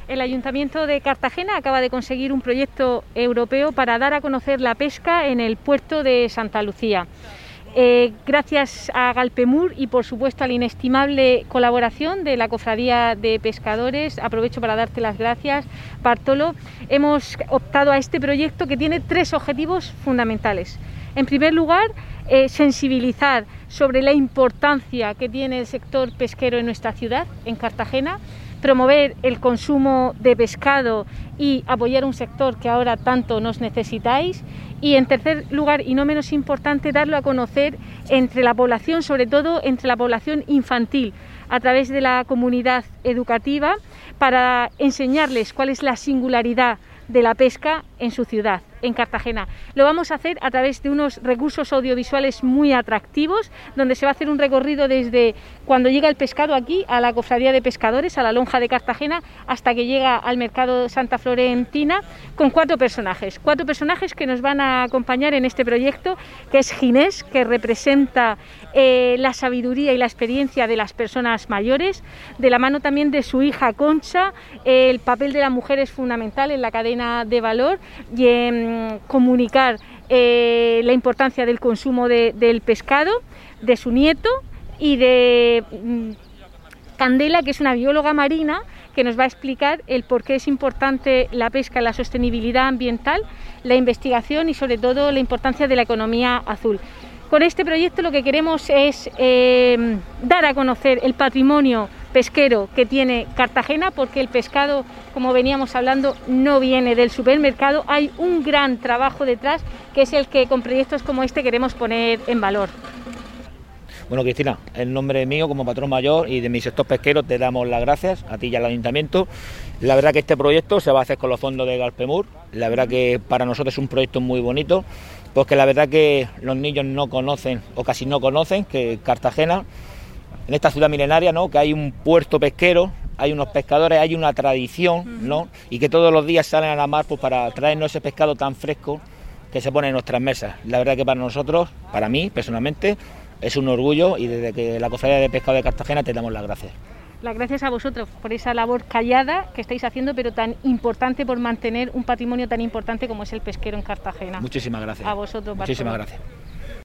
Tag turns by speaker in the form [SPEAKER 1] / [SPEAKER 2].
[SPEAKER 1] El Ayuntamiento de Cartagena acaba de conseguir un proyecto europeo para dar a conocer la pesca en el puerto de Santa Lucía. Gracias a Galpemur y por supuesto a la inestimable colaboración de la Cofradía de Pescadores, aprovecho para darte las gracias, Bartolo, hemos optado a este proyecto que tiene 3 objetivos fundamentales. En primer lugar, sensibilizar sobre la importancia que tiene el sector pesquero en nuestra ciudad, en Cartagena, promover el consumo de pescado y apoyar un sector que ahora tanto nos necesitáis. Y en tercer lugar, y no menos importante, darlo a conocer entre la población, sobre todo entre la población infantil, a través de la comunidad educativa, para enseñarles cuál es la singularidad de la pesca en su ciudad, en Cartagena. Lo vamos a hacer a través de unos recursos audiovisuales muy atractivos, donde se va a hacer un recorrido desde cuando llega el pescado aquí a la Cofradía de Pescadores, a la Lonja de Cartagena, hasta que llega al Mercado Santa Florentina, con 4 personajes que nos van a acompañar en este proyecto, que es Ginés, que representa la sabiduría y la experiencia de las personas mayores, de la mano también de su hija Concha. El papel de la mujer es fundamental en la cadena de valor y en comunicar la importancia del consumo del pescado, de su nieto y de Candela, que es una bióloga marina, que nos va a explicar el por qué es importante la pesca, la sostenibilidad ambiental, la investigación y sobre todo la importancia de la economía azul. Con este proyecto lo que queremos es dar a conocer el patrimonio pesquero que tiene Cartagena, porque el pescado, como veníamos hablando, no viene del supermercado. Hay un gran trabajo detrás, que es el que con proyectos como este queremos poner en valor.
[SPEAKER 2] Bueno, Cristina, en nombre mío como patrón mayor y de mi sector pesquero te damos las gracias a ti y al Ayuntamiento. La verdad que este proyecto se va a hacer con los fondos de Galpemur. La verdad que para nosotros es un proyecto muy bonito, porque la verdad que los niños no conocen o casi no conocen que Cartagena, en esta ciudad milenaria, ¿no?, que hay un puerto pesquero, hay unos pescadores, hay una tradición, ¿no?, y que todos los días salen a la mar pues para traernos ese pescado tan fresco que se pone en nuestras mesas. La verdad que para nosotros, para mí personalmente, es un orgullo, y desde que la Cofradía de Pescado de Cartagena te damos las gracias.
[SPEAKER 1] Las gracias a vosotros por esa labor callada que estáis haciendo, pero tan importante, por mantener un patrimonio tan importante como es el pesquero en Cartagena.
[SPEAKER 2] Muchísimas gracias.
[SPEAKER 1] A vosotros,
[SPEAKER 2] Muchísimas
[SPEAKER 1] Bartolo.
[SPEAKER 2] gracias.